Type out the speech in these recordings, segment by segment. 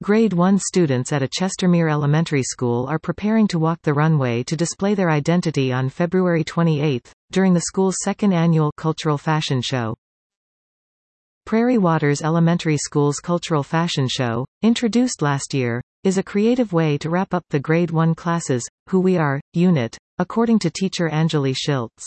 Grade 1 students at a Chestermere Elementary School are preparing to walk the runway to display their identity on February 28, during the school's second annual Cultural Fashion Show. Prairie Waters Elementary School's Cultural Fashion Show, introduced last year, is a creative way to wrap up the Grade 1 classes, Who We Are, unit, according to teacher Anjali Schiltz.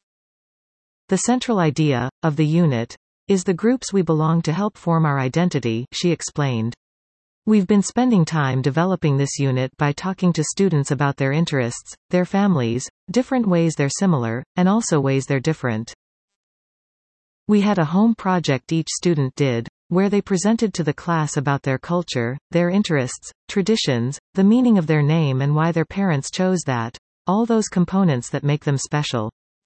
The central idea of the unit is the groups we belong to help form our identity, she explained. We've been spending time developing this unit by talking to students about their interests, their families, different ways they're similar, and also ways they're different. We had a home project each student did, where they presented to the class about their culture, their interests, traditions, the meaning of their name and why their parents chose that, all those components that make them special.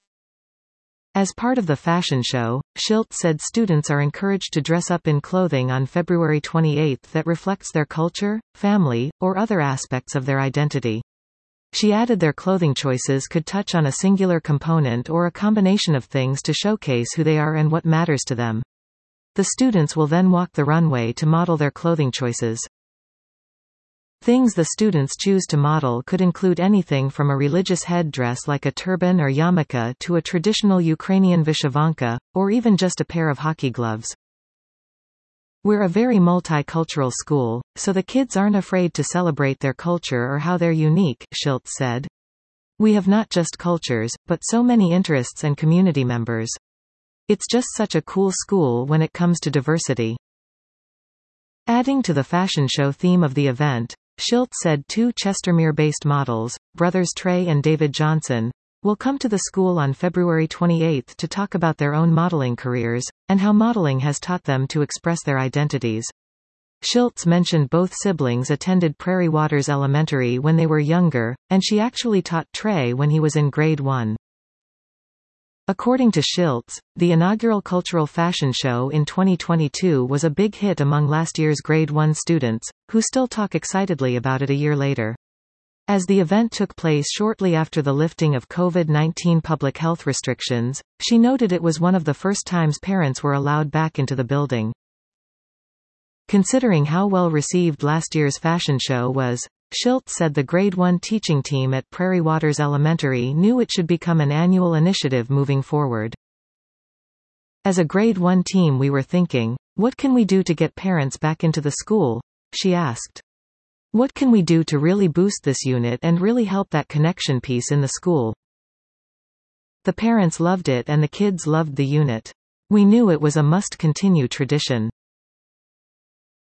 As part of the fashion show, Schiltz said students are encouraged to dress up in clothing on February 28 that reflects their culture, family, or other aspects of their identity. She added their clothing choices could touch on a singular component or a combination of things to showcase who they are and what matters to them. The students will then walk the runway to model their clothing choices. Things the students choose to model could include anything from a religious headdress like a turban or yarmulke to a traditional Ukrainian vyshyvanka, or even just a pair of hockey gloves. We're a very multicultural school, so the kids aren't afraid to celebrate their culture or how they're unique, Schiltz said. We have not just cultures, but so many interests and community members. It's just such a cool school when it comes to diversity. Adding to the fashion show theme of the event, Schiltz said 2 Chestermere-based models, brothers Trey and David Johnson, will come to the school on February 28 to talk about their own modeling careers, and how modeling has taught them to express their identities. Schiltz mentioned both siblings attended Prairie Waters Elementary when they were younger, and she actually taught Trey when he was in grade 1. According to Schiltz, the inaugural Cultural Fashion Show in 2022 was a big hit among last year's Grade 1 students, who still talk excitedly about it a year later. As the event took place shortly after the lifting of COVID-19 public health restrictions, she noted it was one of the first times parents were allowed back into the building. Considering how well received last year's fashion show was, Schiltz said the Grade 1 teaching team at Prairie Waters Elementary knew it should become an annual initiative moving forward. As a Grade 1 team we were thinking, what can we do to get parents back into the school? She asked. What can we do to really boost this unit and really help that connection piece in the school? The parents loved it and the kids loved the unit. We knew it was a must-continue tradition.